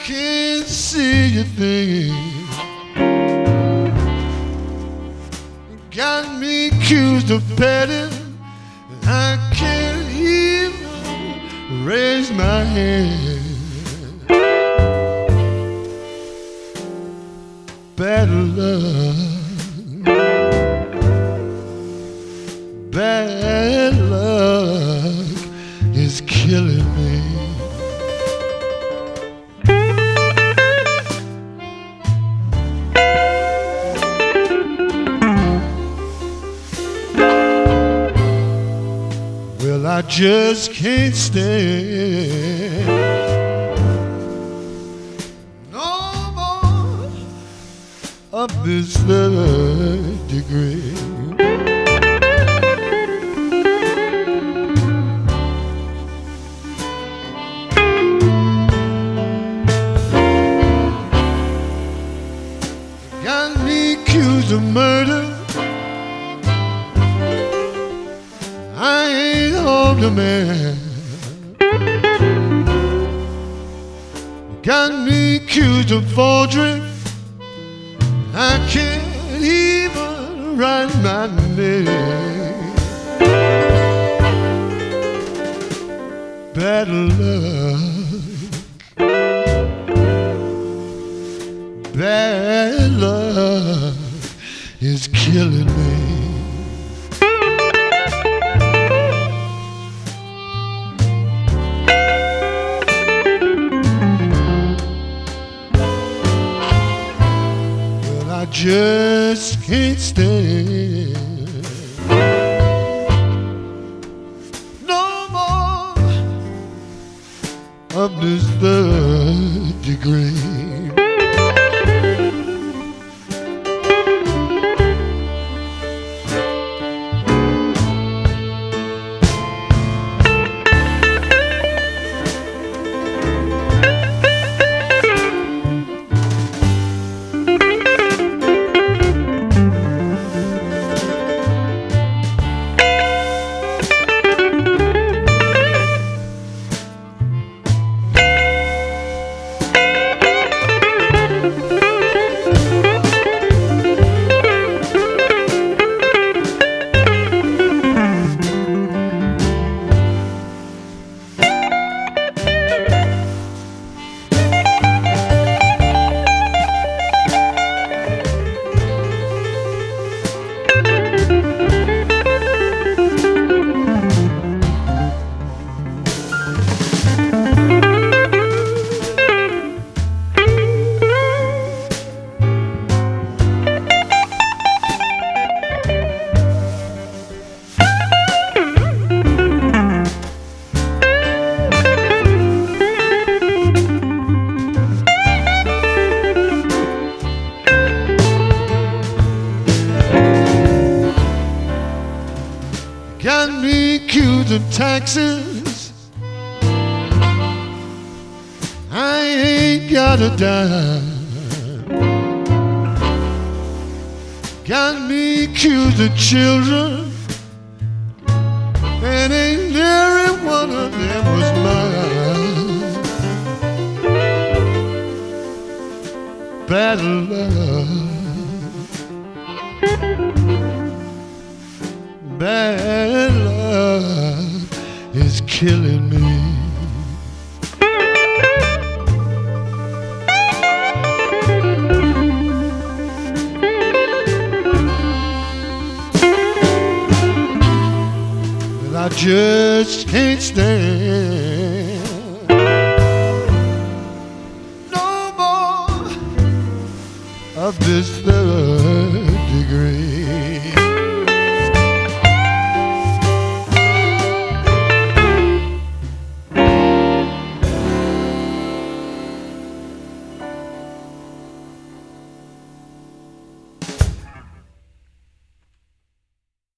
can't see a thing. Got me accused of petting. I can't even raise my hand. Bad luck, bad luck is killing me. Well, I just can't stand no more of this third degree. Got me accused of murder. I ain't harmed a man. Got me accused of forgery. I can't even write my name. Bad luck, bad luck is killing me. I just can't stand no more of this third degree. Got me accused of taxes. I ain't got a dime. Got me accused of children, and ain't every one of them was mine. Bad luck, bad luck is killing me. Well, I just can't stand no more of this